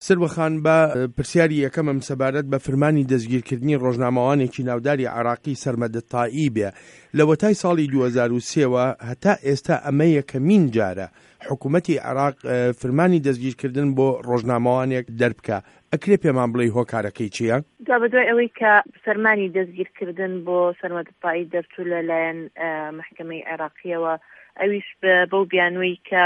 سروەخان بە پرسیاری یەکەمم سەبارەت بە فرمانی دەستگیرکردنی ڕۆژنامەوانێکی ناوداری عێراقی سەرمەدە تائی بێ لە وەتای ساڵی 2023ەوە هەتا ئێستا ئەمە یەکەمین جارە حکوومەتی عێراق فرمانی دەستگیرکردن بۆ ڕۆژنامەوانێک دەربکە. ئەکرێ پێمان بڵێ هۆکارەکەی چییە؟ جا بەدوای ئەوەی کە فەرمانی دەستگیرکردن بۆ سەرمەدە تائی دەرچوو لەلایەن محکەمەی عێراقیەوە، ئەویش بەو بیانوەی کە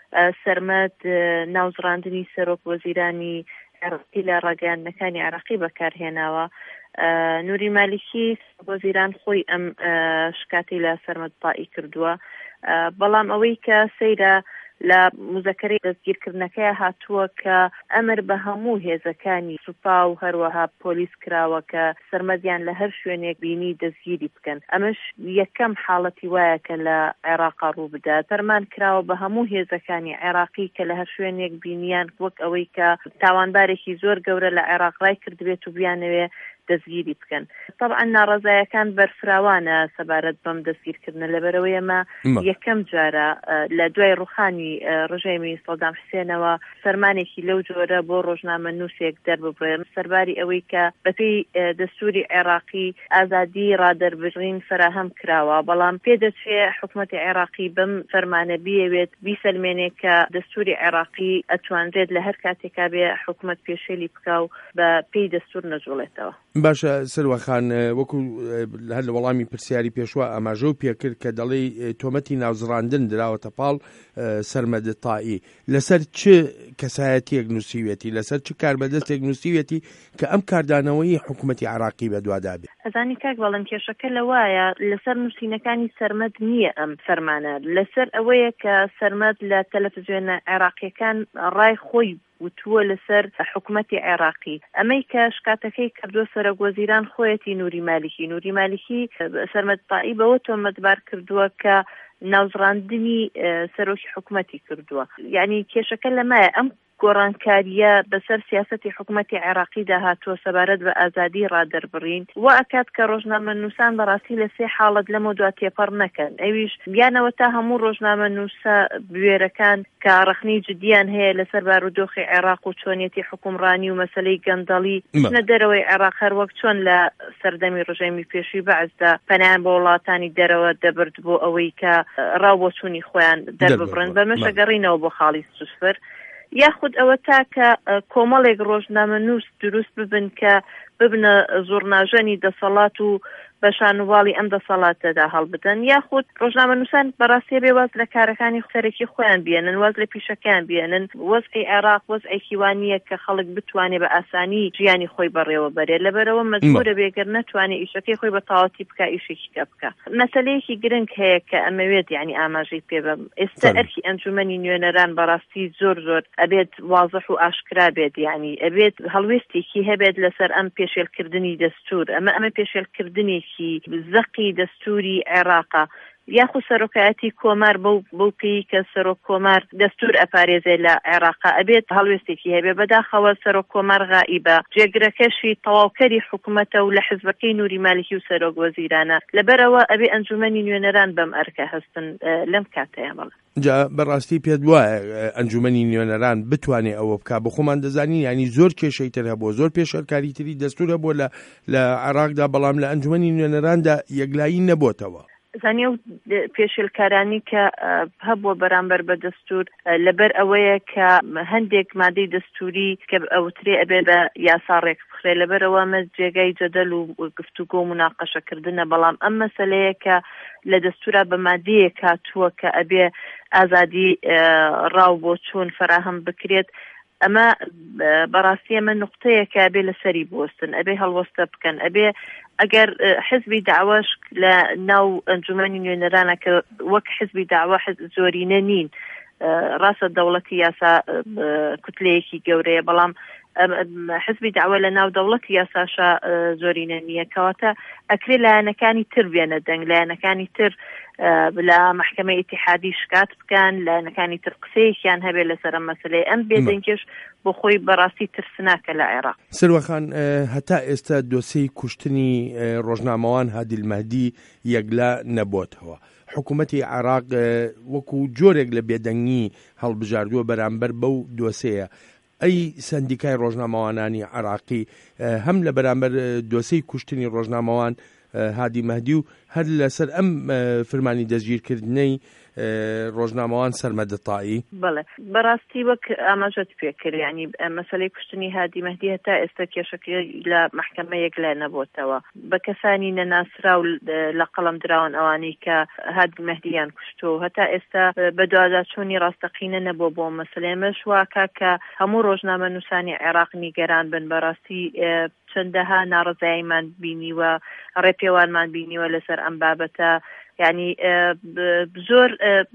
سەرمەد ناوزڕاندنی سەرۆک وەزیرانی عێراقی لە ڕاگەیاندنەکانی عێراقی بەکارهێناوە. نووری مالیکی وەزیران خۆی ئەم شکاتی لە سەرمەدە تائی کردووە، بەڵام ئەوەی کە سەیرە لە مزەکەرەی دەستگیرکردنەکەی هاتووە کە ئەمر بە هەموو هێزەکانی سوپا و هەروەها پۆلیس کراوە کە سەرمەدیان لە هەر شوێنێک بینی دەستگیری بکەن. ئەمەش یەکەم حاڵەتی وایە کە لە عێراقا ڕوو بدات. فەرمان کراوە بە هەموو هێزەکانی عێراقی کە لە هەر شوێنێک بینیان وەک ئەوەی کە تاوانبارێکی زۆر گەورە لە عێراق ڕای کردبێت و بیانەوێ دەستگیری بکەن. طبعا ناڕەزایەکان بەرفراوانە سەبارەت بەم دەستگیرکردنە، لەبەرەوەی ئەمە یەکەم جارە لە دوای ڕوخانی ڕژێمی سەدام حوسێنەوە فەرمانێکی لەو جۆرە بۆ ڕۆژنامە نووسێک دەرببڕێن سەرباری ئەوەی کە بەپێی دەستوری عێراقی ئازادی ڕادەربڕین فراهەم کراوە، بەڵام پێدەچێت حکوومەتی عێراقی بەم فەرمانە بیەوێت بیسەلمێنێت کە دەستوری عێراقی ئەتوانرێت لە هەر کاتێکا بێ حکوومەت پێشێلی بکە و بە پێی دەستور نەجوڵێتەوە. باشە سروەخان، وەکو هەر لە وەڵامی پرسیاری پێشوە ئاماژە و پێکرد کە دەڵێ تۆمەتی ناوزڕاندن دراوەتە پاڵ سەرمەدە تائی، لەسەر چ کەسایەتیەک نووسیوێتی، لەسەر چ کاربەدەستێک نووسیوێتی کە ئەم کاردانەوەی حکوومەتی عێراقی بەدووادا بێت؟ ئەزانی کاک بەڵام کێشەکە لەوایە لەسەر نووسینەکانی سەرمەد نییە ئەم فەرمانە، لەسەر ئەوەیە کە سەرمەد لە تەلەڤیزیۆنە عێراقیەکان ڕای خۆی وتووە لەسەر حکوومەتی عێراقی. ئەمەی کە شکاتەکەی کردووە سەرۆک وەزیران خۆیەتی نووری مالیکی سەرمەدە تائی بەوە تۆمەتبار کردووە کە ناوزڕاندنی سەرۆکی حکوومەتی کردووە. یعنی کێشەکە لەمایە ئەم گۆڕانکاریە بەسەر سیاسەتی حکوومەتی عێراقی داهاتووە سەبارەت بە ئازادی ڕادەربڕین و ئەکات کە ڕۆژنامە نووسان بەڕاستی لە سێ حاڵەت لەمە دوا تێپەڕ نەکەن. ئەویش بیانەوە تا هەموو ڕۆژنامە نووسە بوێرەکان کە ڕەخنەی جدیان هەیە لەسەر بارودۆخی عێراق و چۆنیەتی حکومڕانی و مەسەلەی گەندەڵی نە دەرەوەی عێراق هەر وەک چۆن لە سەردەمی ڕژێمی پێشووی بەعزدا پەنایان بە وڵاتانی دەرەوە دەبرد بۆ ئەوەی کە ڕاوبۆچوونی خۆیان دەرببڕن بەمەشە گەڕینەوە بۆ خاڵی سوسفر، یاخود ئەوە تاکە کۆمەڵێک ڕۆژنامە نووس دروست ببن کە ببنە زۆرناژەنی دەسەڵات و بەشانواڵی ئەم دەسەڵاتەدا هەڵبدەن، یاخود ڕۆژنامە نووسان بەڕاستی بێ واز لە کارەکانی سەرەکی خۆیان بێنن، واز لە پیشەکان بێنن. وەزعی عێراق وەزعێکی وانییە کە خەڵک بتوانێت بە ئاسانی ژیانی خۆی بەڕێوە بەرێت، لەبەرەوە مەجبورە بێگەر نەتوانێت ئیشەکەی خۆی بە تەواوەتی بکە ئیشێکی بکە. مەسەلەیەکی گرنگ هەیە کە ئەمەوێت یعنی ئاماژەی پێ بم. ئێستا ئەرکی ئەنجومەنی نوێنەران بەڕاستی زۆر ئەبێت واضح و ئاشکرا بێت، یعنی ئەبێت هەڵوێستێکی هەبێت لەسەر ئەم پێشێلکردنی دەستور. ئەمە پێشێلکردنێکی زەقی دەستوری عێراقا، یاخود سەرۆکایەتی کۆمار بەو پێی کە سەرۆک کۆمار دەستور ئەپارێزێ لە عێراقا ئەبێت هەڵوێستێکی هەبێ. بەداخەوە سەرۆک کۆمار غائیبە، جێگرەکەشی تەواوکەری حکوومەتە و لە حزبەکەی نووری مالیکی و سەرۆک وەزیرانە، لەبەرەوە ئەبێ ئەنجومەنی نوێنەران بەم ئەرکە هەستن لەم کاتەیە. بەڵێ جا بەڕاستی پێت وایە ئەنجومەنی نوێنەران بتوانێت ئەوە بکە؟ بە خۆمان دەزانین ینی زۆر کێشەی تر هەبووە، زۆر پێشەرکاری تری دەستور هەبووە لە عێراقدا، بەڵام لە ئەنجومەنی نوێنەراندا یەکلایی نەبووتەوە. زانیە و پێشێلکارانی کە هەبووە بەرامبەر بە دەستور لەبەر ئەوەیە کە هەندێک مادەی دەستوری کە ئەوترێ ئەبێ بە یاسا ڕێک بخرێ، لەبەرەوە مە جێگای جەدەل و گفتوگۆ و مناقەشەکردنە. بەڵام ئەم مەسەلەیە کە لە دەستورا بە مادەیە کاتووە کە ئەبێ ئازادی ڕاو بۆ چوون فراهەم بکرێت، ئەمە بەڕاستی ئەمە نقطەیە کە ئەبێ لەسەری بوەستن، ئەبێ هەڵوەستە بکەن، ئەبێ ئەگەر حزبی داواش لە ناو ئەنجومەنی نوێنەرانە کە وەک حزبی داوا زۆرینە نین، ڕاستە دەوڵەتی یاسا کوتلەیەکی گەورەیە، بەڵام حزبی داوا لە ناو دەوڵەتی یاساشە زۆرینە نییە، کەواتە ئەکرێ لایەنەکانی تر بێنە دەنگ، لایەنەکانی تر لە محکمەی ئیتیحادی شکات بکەن، لایەنەکانی تر قسەیەکیان هەبێت لەسەر ئەم مەسەلەیە. ئەم بێدەنگیش بۆ خۆی بەڕاستی ترسناکە لە عێراق. سروەخان، هەتا ئێستا دۆسەی کوشتنی ڕۆژنامەوان هادیل مەهدی یەکلا نەبووتەوە. حکوومەتی عێراق وەکو جۆرێک لە بێدەنگی هەڵبژاردووە بەرامبەر بەو دۆسەیە. ئەی سندیکای ڕۆژنامەوانانی عراقی هەم لە بەرامبەر دۆسەی کوشتنی ڕۆژنامەوان هادی مەهدی و هەر لەسەر ئەم فرمانی دەستگیرکردنەی ڕۆژنامەوان سەرمەد تائی؟ بەڵێ بەڕاستی وەک ئاماژەت پێکرد، ینی مەسەلەی کوشتنی هادی مەهدی هەتا ئێستا کێشەکەی لە محکەمەیەک لای نەبووتەوە، بە کەسانی نەناسرا و لە قەڵەم دراون ئەوانەی کە هادی مەهدییان کوشتۆ هەتا ئێستا بە دوواداچوونی ڕاستەقینە نەبووە بۆ مەسەلەیەمەش واکە کە هەموو ڕۆژنامە نووسانی عێراق نیگەران بن بەڕاستی چەندەها ناڕزاییمان بینیوە، ڕێپێوانمان بینیوە لەسەر ئەم بابەتە، ینی زۆر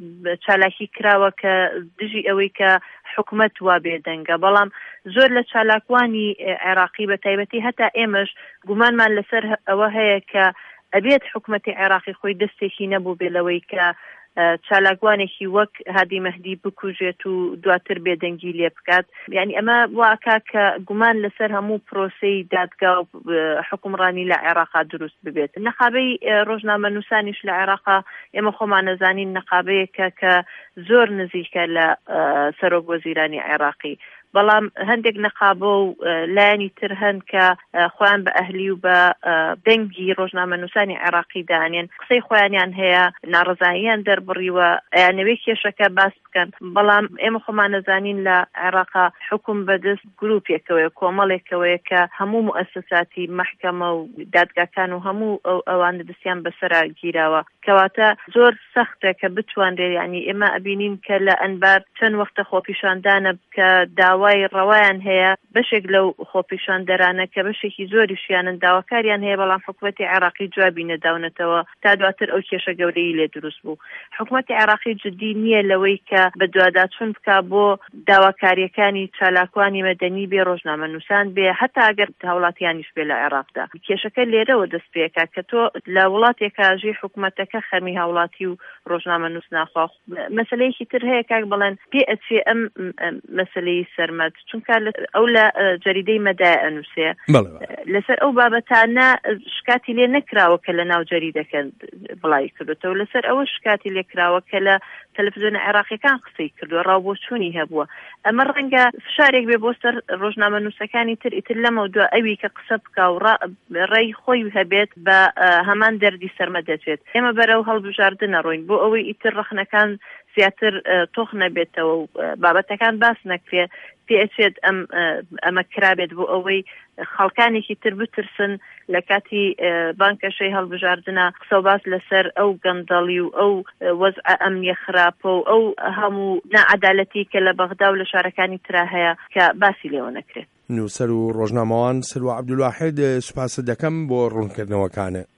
چالاکی کراوە کە دژی ئەوەی کە حکومەت وا بێدەنگە، بەڵام زۆر لە چالاکوانی عێراقی بە تایبەتی هەتا ئێمەش گومانمان لەسەر ئەوە هەیە کە ئەبێت حکومەتی عێراقی خۆی دەستێکی نەبوو بێ لەوەی کە چالاکوانێکی وەک هادی مەهدی بکوژێت و دواتر بێدەنگی لێ بکات. یعنی ئەمە واکە کە گومان لەسەر هەموو پرۆسەی دادگا و حکومڕانی لە عێراقا دروست ببێت. نەقابەی ڕۆژنامە نووسانیش لە عێراقا ئێمە خۆمان نەزانین نەقابەیەکە کە زۆر نزیکە لە سەرۆک وەزیرانی عێراقی، بەڵام هەندێک نەقابە و لایانی تر هەن کە خۆیان بە ئەهلی و بە دەنگی ڕۆژنامە نووسانی عێراقی دانێن، قسەی خۆیانیان هەیە، ناڕزاییان دەربڕیوە، ئەیانەوەی کێشەکە باس بکەن، بەڵام ئێمە خۆمان نەزانین لە عێراقا حکوم بەدەست گروپێکەوەیە، کۆمەڵێکەوەیە کە هەموو مؤسساتی محکەمە و دادگاکان و هەموو ئەوان دەستیان بەسەرا گیراوە، کەواتە زۆر سەختە کە بتوانرێت. ینی ئێمە ئەبینین کە لە ئەنبار چەند وەختە خۆپیشاندانە کە داوای ڕەوایان هەیە، بەشێک لەو خۆپیشاندەرانە کە بەشێکی زۆریشیانن داواکاریان هەیە، بەڵام حکومەتی عێراقی جوابی نەداونەتەوە تا دواتر ئەو کێشە گەورەی لێ دروست بوو. حکومەتی عێراقی جدی نییە لەوەی کە بە دوواداچوون بکا بۆ داواکاریەکانی چالاکوانی مەدەنی بێ، ڕۆژنامە نووسان بێ، هەتا ئەگەر هاوڵاتیانیش بێ لە عێراقدا. کێشەکە لێرەوە دەست پێکا کە تۆ لە وڵاتێکە ژی حکومەتەکە خەمی هاوڵاتی و ڕۆژنامە نووس ناخوا. مەسەلەیەکی تر هەیە کاک بڵێن پێ ئەچێ ئەم مەسەلەی سەرمەد، چونکە ئەو لە جەریدەی مەدای ئەنووسێ لەسەر ئەو بابەتانە شکاتی لێ نەکراوە کە لە ناو جەریدەکە بڵاوی کردوتەوە، لەسەر ئەوە شکاتی لێکراوە کە لە تەلەڤیزیۆنە عێراقیەکان قسەی کردووە، ڕاوبۆچوونی هەبووە. ئەمە ڕەنگە فشارێک بێ بۆ سەر ڕۆژنامە نووسەکانی تر ئیتر لەمە دووە ئەوی کە قسە بکا و ڕێی خۆی هەبێت بە هەمان دەردی سەرمە دەچێت. ئێمە بەرەو هەڵبژاردنە ڕۆین بۆ ئەوەی ئیتر ڕەخنەکان زیاتر تۆخ نەبێتەوە و بابەتەکان باس نەکرێ، پێچێت ئەمە کرابێت بۆ ئەوەی خەڵکانێکی تر بترسن لە کاتی بانکەشەی هەڵبژاردنە قسە و باس لەسەر ئەو گەندەڵی و ئەو وەزع ئەمنیە خراپە و ئەو هەموو نەعەدالەتی کە لە بەغدا و لە شارەکانی ترا هەیە کە باسی لێوە نەکرێت. نووسەر و ڕۆژنامەوان سلوە عەبدولواحید، سوپاس دەکەم بۆ ڕوونکردنەوەکانە.